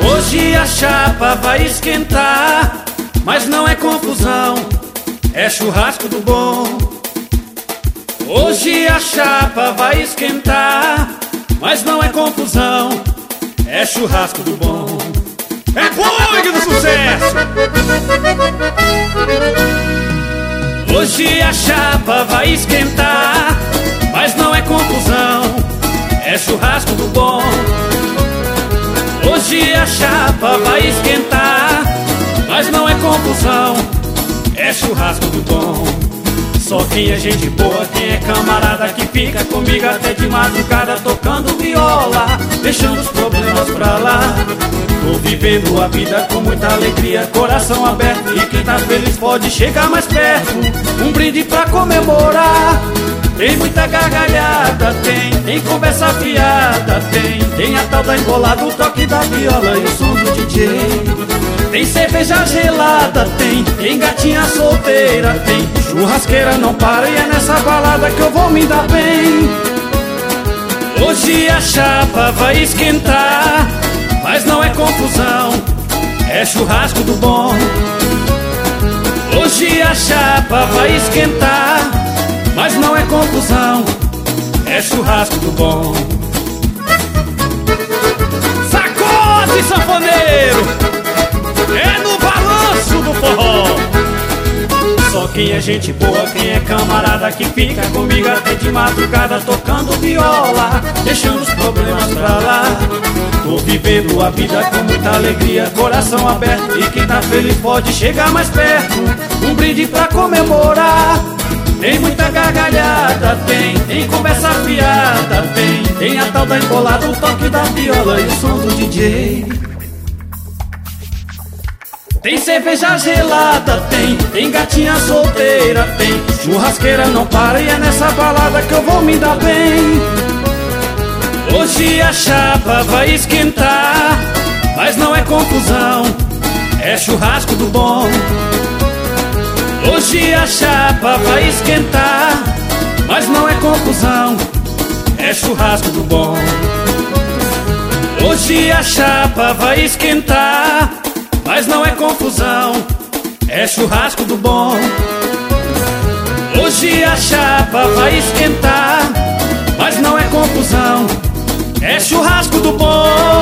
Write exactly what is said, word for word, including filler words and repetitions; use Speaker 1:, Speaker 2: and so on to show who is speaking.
Speaker 1: Hoje a chapa vai esquentar, mas não é confusão, é churrasco do bom. Hoje a chapa vai esquentar, mas não é confusão, é churrasco do bom. É boi do sucesso! Hoje a chapa vai esquentar, mas não é confusão, é churrasco do bom. Hoje a chapa vai esquentar, mas não é confusão, é churrasco do bom. Só quem é gente boa, quem é camarada, que fica comigo até de madrugada tocando viola, deixando os problemas pra lá. Tô vivendo a vida com muita alegria, coração aberto, e quem tá feliz pode chegar mais perto. Um brinde pra comemorar. Tem muita gargalhada, tem, tem conversa fiada, tem, tem a tal da embolada, o toque da viola e o som do D J. Tem cerveja gelada, tem, tem gatinha solteira, tem churrasqueira não para, e é nessa balada que eu vou me dar bem. Hoje a chapa vai esquentar, mas não é confusão, é churrasco do bom. Hoje a chapa vai esquentar, mas não é confusão, é churrasco do bom. Sacode, sanfoneiro! É no balanço do forró. Só quem é gente boa, quem é camarada, que fica comigo até de madrugada tocando viola, deixando os problemas pra lá. Tô vivendo a vida com muita alegria, coração aberto, e quem tá feliz pode chegar mais perto. Um brinde pra comemorar. Tem muita gargalhada, tem, tem conversa fiada, tem, tem a tal da embolada, o toque da viola e o som do D J. Tem cerveja gelada, tem, tem gatinha solteira, tem churrasqueira não para, e é nessa balada que eu vou me dar bem. Hoje a chapa vai esquentar, mas não é confusão, é churrasco do bom. Hoje a chapa vai esquentar, mas não é confusão, é churrasco do bom. Hoje a chapa vai esquentar, mas não é confusão, é churrasco do bom. Hoje a chapa vai esquentar, mas não é confusão, é churrasco do bom.